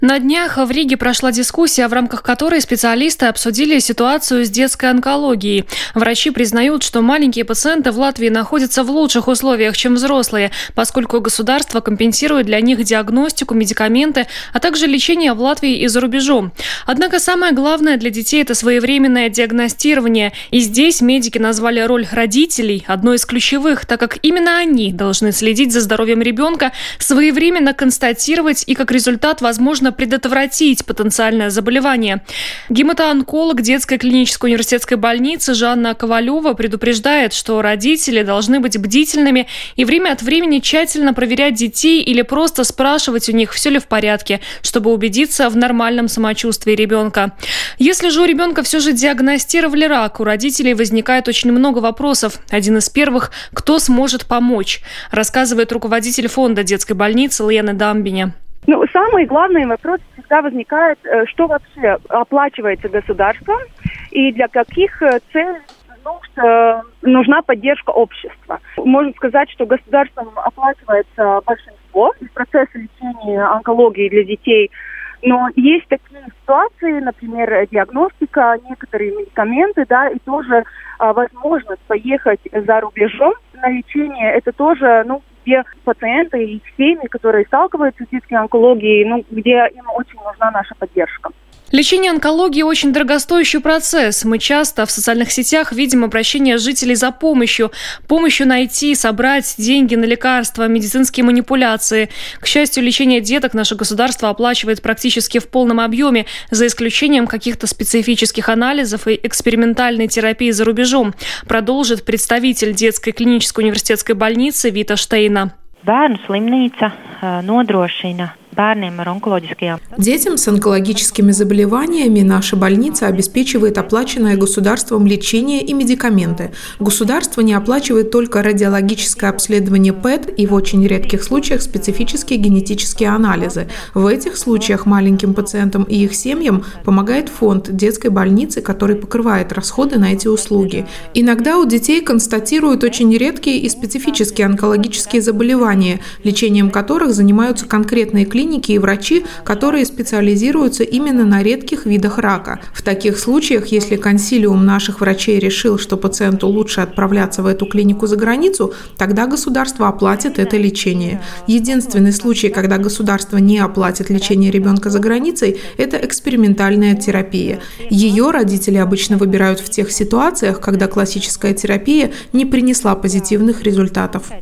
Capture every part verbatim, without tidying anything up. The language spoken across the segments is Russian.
На днях в Риге прошла дискуссия, в рамках которой специалисты обсудили ситуацию с детской онкологией. Врачи признают, что маленькие пациенты в Латвии находятся в лучших условиях, чем взрослые, поскольку государство компенсирует для них диагностику, медикаменты, а также лечение в Латвии и за рубежом. Однако самое главное для детей – это своевременное диагностирование. И здесь медики назвали роль родителей одной из ключевых, так как именно они должны следить за здоровьем ребенка, своевременно констатировать и, как результат, возможно, предотвратить потенциальное заболевание. Гематоонколог детской клинической университетской больницы Жанна Ковалева предупреждает, что родители должны быть бдительными и время от времени тщательно проверять детей или просто спрашивать у них, все ли в порядке, чтобы убедиться в нормальном самочувствии ребенка. Если же у ребенка все же диагностировали рак, у родителей возникает очень много вопросов. Один из первых – кто сможет помочь, рассказывает руководитель фонда детской больницы Лена Дамбиня. Ну, самый главный вопрос всегда возникает, что вообще оплачивается государством и для каких целей нужд, нужна поддержка общества. Можно сказать, что государством оплачивается большинство из процесса лечения онкологии для детей, но есть такие ситуации, например, диагностика, некоторые медикаменты, да, и тоже а, возможность поехать за рубежом на лечение, это тоже, ну, где пациенты и их семьи, которые сталкиваются с детской онкологией, ну, где им очень нужна наша поддержка. Лечение онкологии – очень дорогостоящий процесс. Мы часто в социальных сетях видим обращения жителей за помощью. Помощью найти, собрать деньги на лекарства, медицинские манипуляции. К счастью, лечение деток наше государство оплачивает практически в полном объеме, за исключением каких-то специфических анализов и экспериментальной терапии за рубежом, продолжит представитель детской клинической университетской больницы Вита Штейна. Bērnu slimnīca nodrošina bērniem ar onkoloģiskajām. Детям с онкологическими заболеваниями наша больница обеспечивает оплаченное государством лечение и медикаменты. Государство не оплачивает только радиологическое обследование ПЭТ и в очень редких случаях специфические генетические анализы. В этих случаях маленьким пациентам и их семьям помогает фонд детской больницы, который покрывает расходы на эти услуги. Иногда у детей констатируют очень редкие и специфические онкологические заболевания, лечением которых занимаются конкретные клиники и врачи, которые специализируются именно на редких видах рака. В таких случаях, если консилиум наших врачей решил, что пациенту лучше отправляться в эту клинику за границу, тогда государство оплатит это лечение. Единственный случай, когда государство не оплатит лечение ребенка за границей, это экспериментальная терапия. Ее родители обычно выбирают в тех ситуациях, когда классическая терапия не принесла позитивных результатов.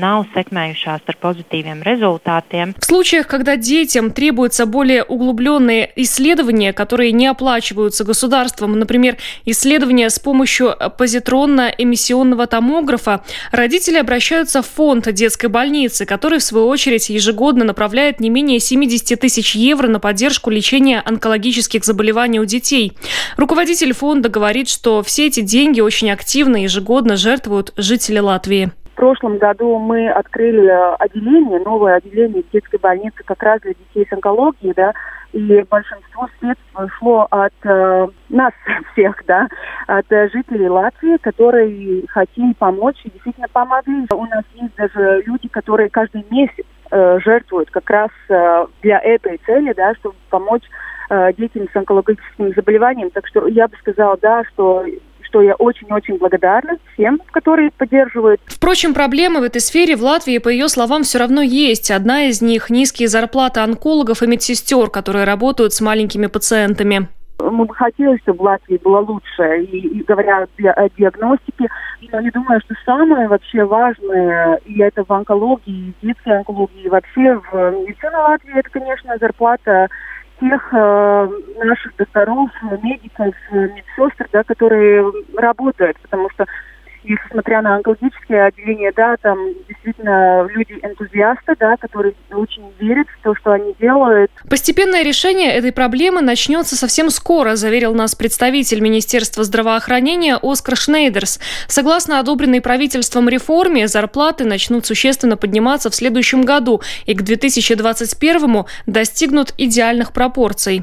В случаях, когда детям требуются более углубленные исследования, которые не оплачиваются государством, например, исследования с помощью позитронно-эмиссионного томографа, родители обращаются в фонд детской больницы, который, в свою очередь, ежегодно направляет не менее семьдесят тысяч евро на поддержку лечения онкологических заболеваний у детей. Руководитель фонда говорит, что все эти деньги очень активно ежегодно жертвуют жители Латвии. В прошлом году мы открыли отделение, новое отделение в детской больнице как раз для детей с онкологией, да, и большинство средств шло от э, нас всех, да, от жителей Латвии, которые хотели помочь и действительно помогли. У нас есть даже люди, которые каждый месяц э, жертвуют как раз э, для этой цели, да, чтобы помочь э, детям с онкологическими заболеваниями. Так что я бы сказала, да, что... что я очень-очень благодарна всем, которые поддерживают. Впрочем, проблемы в этой сфере в Латвии, по ее словам, все равно есть. Одна из них – низкие зарплаты онкологов и медсестер, которые работают с маленькими пациентами. Мы бы хотели, чтобы в Латвии было лучше, и, и говоря о диагностике. Но я думаю, что самое вообще важное, и это в онкологии, в детской онкологии, и вообще в медицине Латвии, это, конечно, зарплата тех э, наших докторов, медиков, медсестр, да, которые работают, потому что, если смотря на онкологические отделения, да, там действительно люди-энтузиасты, да, которые очень верят в то, что они делают. Постепенное решение этой проблемы начнется совсем скоро, заверил нас представитель Министерства здравоохранения Оскар Шнейдерс. Согласно одобренной правительством реформе, зарплаты начнут существенно подниматься в следующем году и к две тысячи двадцать первому достигнут идеальных пропорций.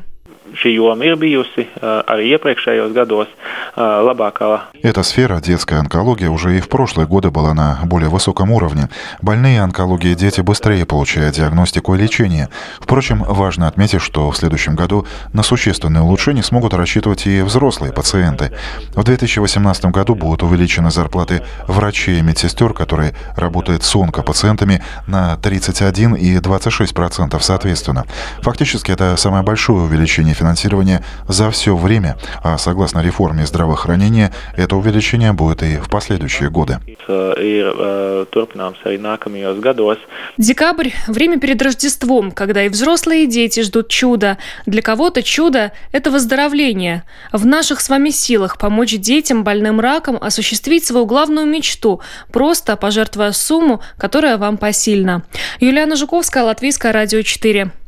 Эта сфера, детская онкология, уже и в прошлые годы была на более высоком уровне. Больные онкологией дети быстрее получают диагностику и лечение. Впрочем, важно отметить, что в следующем году на существенное улучшение смогут рассчитывать и взрослые пациенты. В две тысячи восемнадцатом году будут увеличены зарплаты врачей и медсестер, которые работают с онкопациентами, на тридцать один и двадцать шесть процентов соответственно. Фактически это самое большое увеличение финансирования за все время, а согласно реформе здравоохранения, это увеличение будет и в последующие годы. Декабрь – время перед Рождеством, когда и взрослые, и дети ждут чуда. Для кого-то чудо – это выздоровление. В наших с вами силах помочь детям, больным раком, осуществить свою главную мечту, просто пожертвуя сумму, которая вам посильна. Юлиана Жуковская, Латвийское радио четыре.